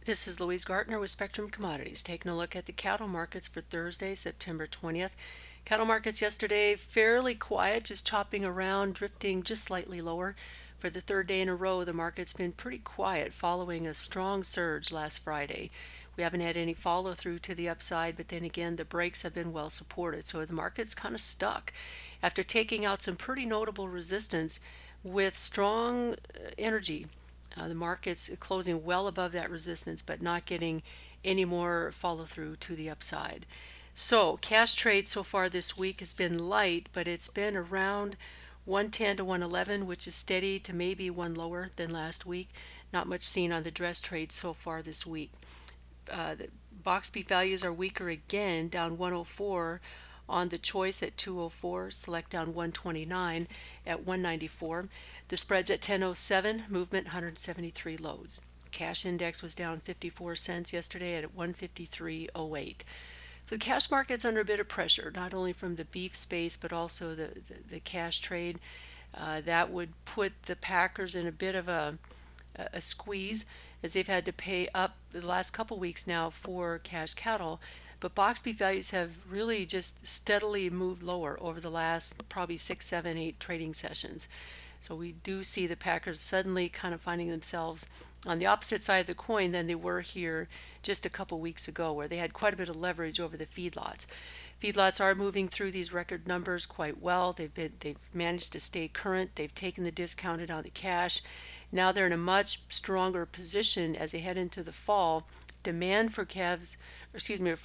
This is Louise Gartner with Spectrum Commodities, taking a look at the cattle markets for Thursday, September 20th. Cattle markets yesterday fairly quiet, just chopping around, drifting just slightly lower. For the third day in a row, the market's been pretty quiet following a strong surge last Friday. We haven't had any follow through to the upside, but then again, the breaks have been well supported, so the market's kind of stuck after taking out some pretty notable resistance with strong energy. The market's closing well above that resistance, but not getting any more follow through to the upside. So, cash trade so far this week has been light, but it's been around 110 to 111, which is steady to maybe one lower than last week. Not much seen on the dress trade so far this week. The box beef values are weaker again, down 104 on the choice at 204, select down 129 at 194. The spreads at 1007, movement 173 loads. Cash index was down 54 cents yesterday at 153.08. So the cash market's under a bit of pressure, not only from the beef space, but also the cash trade. That would put the packers in a bit of a squeeze as they've had to pay up the last couple weeks now for cash cattle. But box beef values have really just steadily moved lower over the last probably 6, 7, 8 trading sessions. So we do see the packers suddenly kind of finding themselves on the opposite side of the coin than they were here just a couple weeks ago, where they had quite a bit of leverage over the feedlots. Feedlots are moving through these record numbers quite well. They've managed to stay current. They've taken the discounted on the cash. Now they're in a much stronger position as they head into the fall. Demand for calves, excuse me,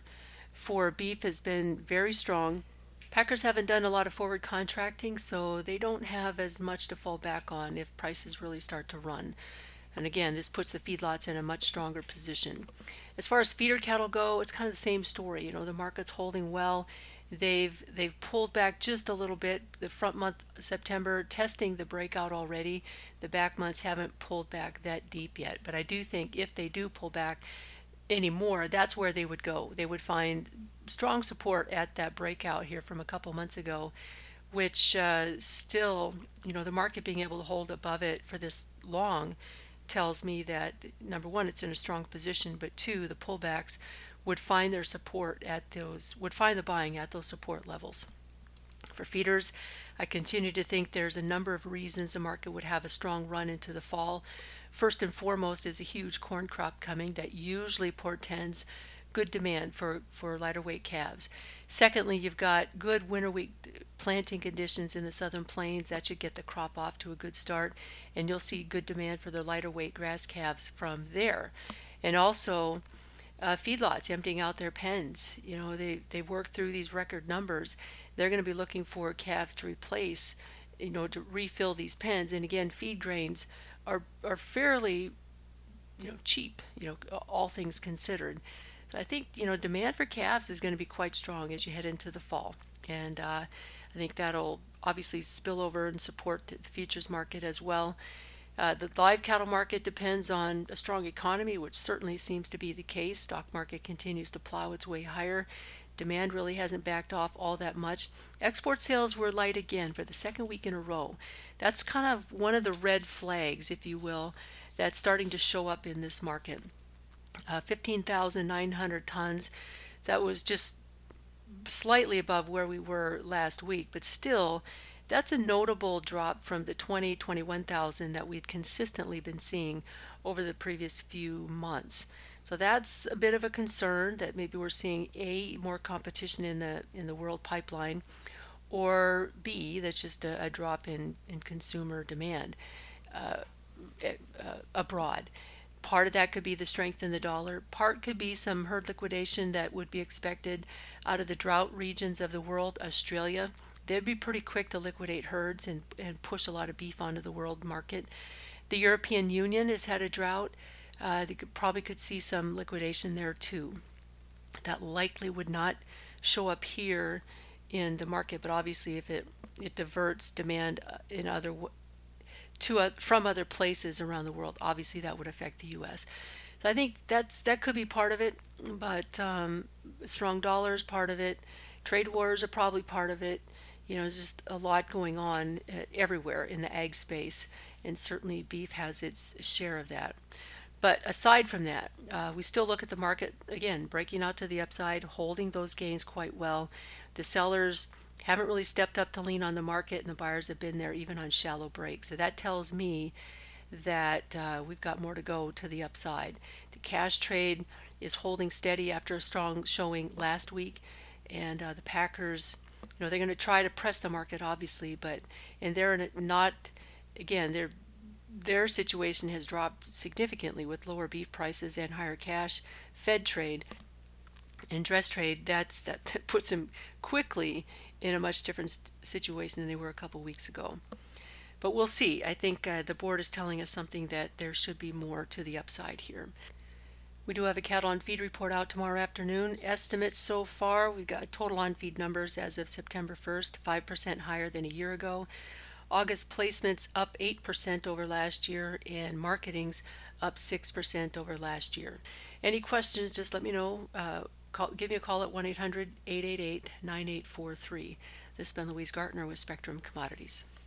for beef has been very strong. Packers haven't done a lot of forward contracting, so they don't have as much to fall back on if prices really start to run. And again, this puts the feedlots in a much stronger position. As far as feeder cattle go, it's kind of the same story. The market's holding well. They've pulled back just a little bit. The front month, September, testing the breakout already. The back months haven't pulled back that deep yet. But I do think if they do pull back anymore, that's where they would go. They would find strong support at that breakout here from a couple months ago, which still, the market being able to hold above it for this long tells me that number one, it's in a strong position, but two, the pullbacks would find their support at those, would find the buying at those support levels. For feeders, I continue to think there's a number of reasons the market would have a strong run into the fall. First and foremost is a huge corn crop coming that usually portends good demand for lighter weight calves. Secondly, you've got good winter wheat planting conditions in the southern plains. That should get the crop off to a good start, and you'll see good demand for the lighter weight grass calves from there. And also, feedlots emptying out their pens. They've worked through these record numbers. They're going to be looking for calves to replace, to refill these pens. And again, feed grains are fairly, cheap, all things considered. So I think, demand for calves is going to be quite strong as you head into the fall. And I think that'll obviously spill over and support the futures market as well. The live cattle market depends on a strong economy, which certainly seems to be the case. Stock market continues to plow its way higher. Demand really hasn't backed off all that much. Export sales were light again for the second week in a row. That's kind of one of the red flags, if you will, that's starting to show up in this market. 15,900 tons. That was just slightly above where we were last week, but still, that's a notable drop from the 21,000 that we'd consistently been seeing over the previous few months. So that's a bit of a concern that maybe we're seeing A, more competition in the world pipeline, or B, that's just a drop in consumer demand abroad. Part of that could be the strength in the dollar. Part could be some herd liquidation that would be expected out of the drought regions of the world. Australia, they'd be pretty quick to liquidate herds and push a lot of beef onto the world market. The European Union has had a drought. Probably could see some liquidation there too. That likely would not show up here in the market, but obviously if it diverts demand in other from other places around the world, obviously that would affect the U.S. So I think that could be part of it, but strong dollars part of it. Trade wars are probably part of it. There's just a lot going on everywhere in the ag space, and certainly beef has its share of that. But aside from that, we still look at the market again, breaking out to the upside, holding those gains quite well. The sellers haven't really stepped up to lean on the market, and the buyers have been there even on shallow breaks. So that tells me that we've got more to go to the upside. The cash trade is holding steady after a strong showing last week, and the Packers, they're going to try to press the market, obviously, but and they're not, again, their situation has dropped significantly with lower beef prices and higher cash. Fed trade and dress trade, that puts them quickly in a much different situation than they were a couple weeks ago. But we'll see. I think the board is telling us something that there should be more to the upside here. We do have a cattle on feed report out tomorrow afternoon. Estimates so far, we've got total on feed numbers as of September 1st, 5% higher than a year ago. August placements up 8% over last year, and marketings up 6% over last year. Any questions, just let me know. Give me a call at 1-800-888-9843. This has been Louise Gartner with Spectrum Commodities.